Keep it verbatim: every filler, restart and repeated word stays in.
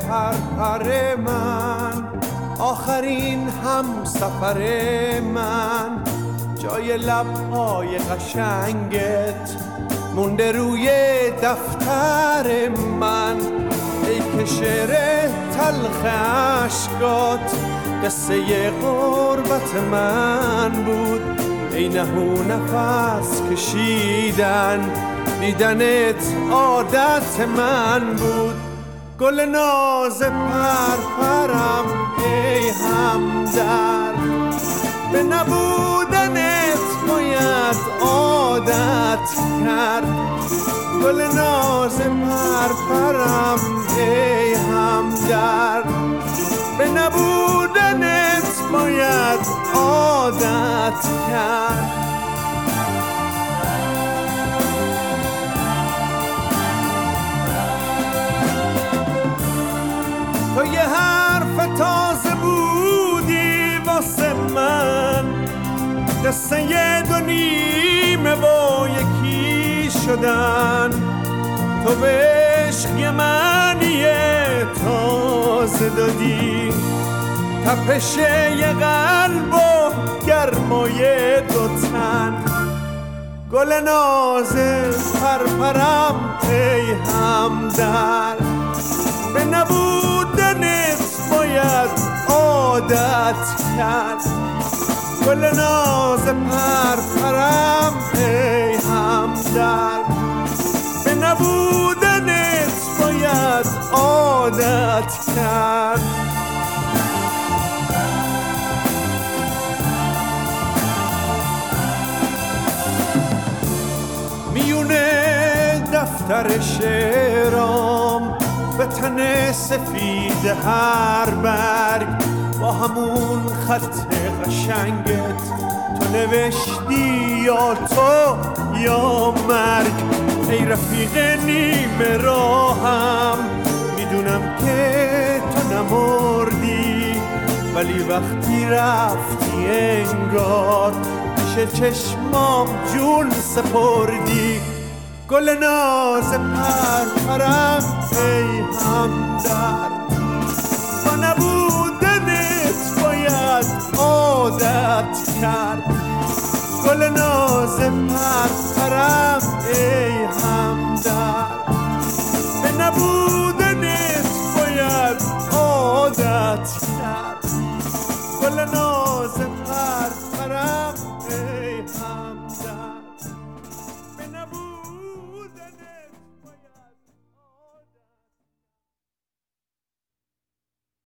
پرپر من، آخرین هم سفر من، جای لبهای قشنگت مونده روی دفتر من. ای که شعر تلخ عشقات قصه غربت من بود، ای نهو نفس کشیدن دیدنت عادت من بود. گل ناز پرپرم ای همدرد، به نبودنت باید عادت کرد. گل ناز پرپرم ای همدرد، به نبودنت باید عادت کرد. تو یه حرف تازه بودی واسه من، قصه دو نیمه و یکی شدن. تو به عشق یه معنی تازه دادی، تپش یه قلب و گرمای دو تن. گل ناز پرپرم ای همدرد، به نبودنت باید عادت کرد. گل ناز پرپرم ای همدرد، به نبودنت باید عادت کرد. میونه دفتر شعرام به تن سفید هر برگ، با همون خط قشنگت تو نوشتی یا تو یا مرگ. ای رفیق نیمه راهم، میدونم که تو نمردی، ولی وقتی رفتی انگار پیش چشمام جون سپردی. گل ناز پرپرم ای همدرد، با نبودنت باید عادت کرد. گل ناز پرپرم ای همدرد، به نبودنت